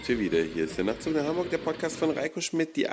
wir wieder. Hier ist der Nachtzug nach Hamburg, der Podcast von Reiko Schmidt, die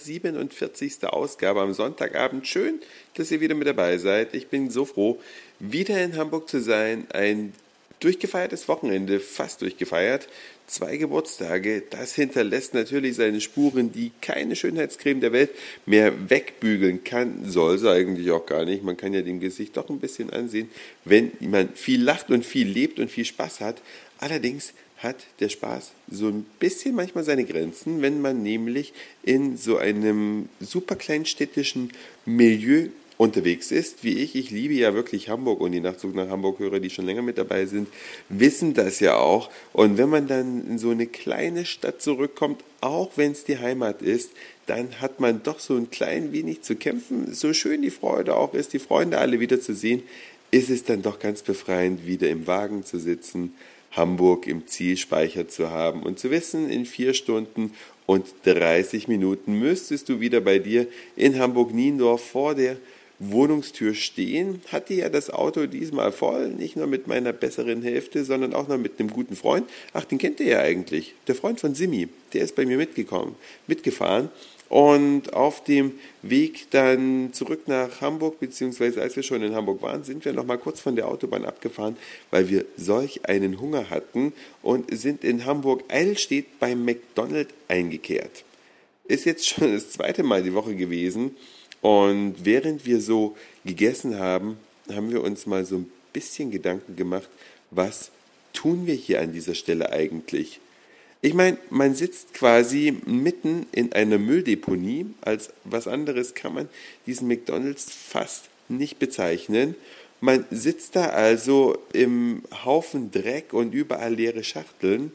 847. Ausgabe am Sonntagabend. Schön, dass ihr wieder mit dabei seid. Ich bin so froh, wieder in Hamburg zu sein. Ein durchgefeiertes Wochenende, fast durchgefeiert. 2 Geburtstage, das hinterlässt natürlich seine Spuren, die keine Schönheitscreme der Welt mehr wegbügeln kann. Soll sie eigentlich auch gar nicht. Man kann ja dem Gesicht doch ein bisschen ansehen, wenn man viel lacht und viel lebt und viel Spaß hat. Allerdings hat der Spaß so ein bisschen manchmal seine Grenzen, wenn man nämlich in so einem super kleinstädtischen Milieu unterwegs ist, wie ich. Ich liebe ja wirklich Hamburg und die Nachtzug nach Hamburg-Hörer, die schon länger mit dabei sind, wissen das ja auch. Und wenn man dann in so eine kleine Stadt zurückkommt, auch wenn es die Heimat ist, dann hat man doch so ein klein wenig zu kämpfen. So schön die Freude auch ist, die Freunde alle wieder zu sehen, ist es dann doch ganz befreiend, wieder im Wagen zu sitzen, Hamburg im Zielspeicher zu haben und zu wissen, in 4 Stunden und 30 Minuten müsstest du wieder bei dir in Hamburg-Niendorf vor der Wohnungstür stehen. Hatte ja das Auto diesmal voll, nicht nur mit meiner besseren Hälfte, sondern auch noch mit einem guten Freund. Ach, den kennt ihr ja eigentlich, der Freund von Simi, der ist bei mir mitgefahren. Und auf dem Weg dann zurück nach Hamburg, beziehungsweise als wir schon in Hamburg waren, sind wir noch mal kurz von der Autobahn abgefahren, weil wir solch einen Hunger hatten und sind in Hamburg-Eidelstedt beim McDonald's eingekehrt. Ist jetzt schon das 2. Mal die Woche gewesen und während wir so gegessen haben, haben wir uns mal so ein bisschen Gedanken gemacht, was tun wir hier an dieser Stelle eigentlich? Ich meine, man sitzt quasi mitten in einer Mülldeponie. Als was anderes kann man diesen McDonald's fast nicht bezeichnen. Man sitzt da also im Haufen Dreck und überall leere Schachteln,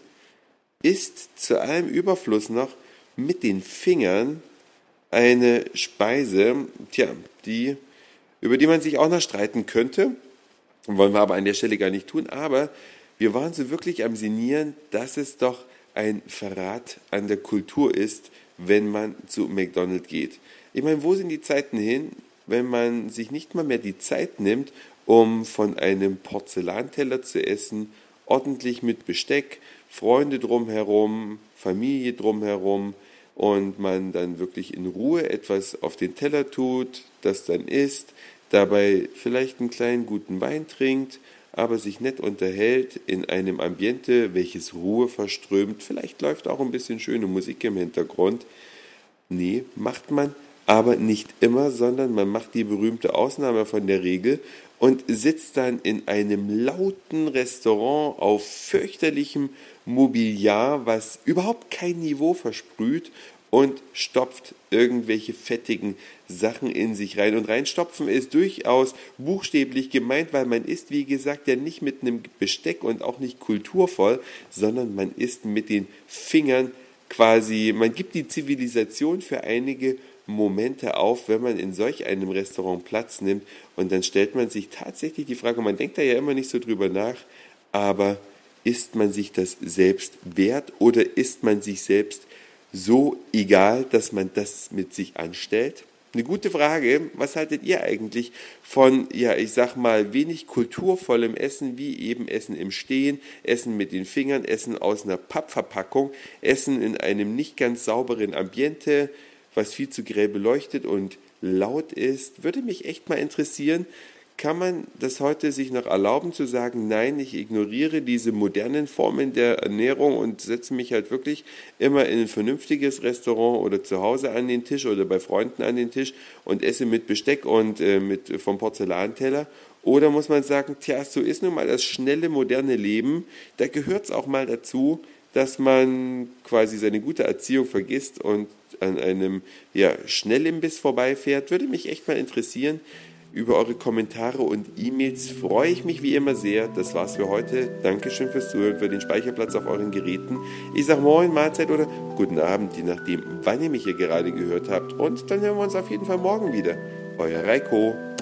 isst zu allem Überfluss noch mit den Fingern eine Speise, über die man sich auch noch streiten könnte. Wollen wir aber an der Stelle gar nicht tun. Aber wir waren so wirklich am Sinnieren, dass es doch ein Verrat an der Kultur ist, wenn man zu McDonald's geht. Ich meine, wo sind die Zeiten hin, wenn man sich nicht mal mehr die Zeit nimmt, um von einem Porzellanteller zu essen, ordentlich mit Besteck, Freunde drumherum, Familie drumherum und man dann wirklich in Ruhe etwas auf den Teller tut, das dann isst, dabei vielleicht einen kleinen guten Wein trinkt, aber sich nett unterhält in einem Ambiente, welches Ruhe verströmt. Vielleicht läuft auch ein bisschen schöne Musik im Hintergrund. Nee, macht man aber nicht immer, sondern man macht die berühmte Ausnahme von der Regel und sitzt dann in einem lauten Restaurant auf fürchterlichem Mobiliar, was überhaupt kein Niveau versprüht und stopft irgendwelche fettigen Sachen in sich rein. Und reinstopfen ist durchaus buchstäblich gemeint, weil man isst, wie gesagt, ja nicht mit einem Besteck und auch nicht kulturvoll, sondern man isst mit den Fingern quasi, man gibt die Zivilisation für einige Momente auf, wenn man in solch einem Restaurant Platz nimmt. Und dann stellt man sich tatsächlich die Frage, man denkt da ja immer nicht so drüber nach, aber ist man sich das selbst wert oder ist man sich selbst so egal, dass man das mit sich anstellt? Eine gute Frage. Was haltet ihr eigentlich von, ich sag mal, wenig kulturvollem Essen, wie eben Essen im Stehen, Essen mit den Fingern, Essen aus einer Pappverpackung, Essen in einem nicht ganz sauberen Ambiente, was viel zu grell beleuchtet und laut ist? Würde mich echt mal interessieren. Kann man das heute sich noch erlauben zu sagen, nein, ich ignoriere diese modernen Formen der Ernährung und setze mich halt wirklich immer in ein vernünftiges Restaurant oder zu Hause an den Tisch oder bei Freunden an den Tisch und esse mit Besteck und vom Porzellanteller? Oder muss man sagen, so ist nun mal das schnelle, moderne Leben, da gehört es auch mal dazu, dass man quasi seine gute Erziehung vergisst und an einem Schnellimbiss vorbeifährt? Würde mich echt mal interessieren. Über eure Kommentare und E-Mails freue ich mich wie immer sehr. Das war's für heute. Dankeschön fürs Zuhören, für den Speicherplatz auf euren Geräten. Ich sage Moin, Mahlzeit oder guten Abend, je nachdem, wann ihr mich hier gerade gehört habt. Und dann hören wir uns auf jeden Fall morgen wieder. Euer Reiko.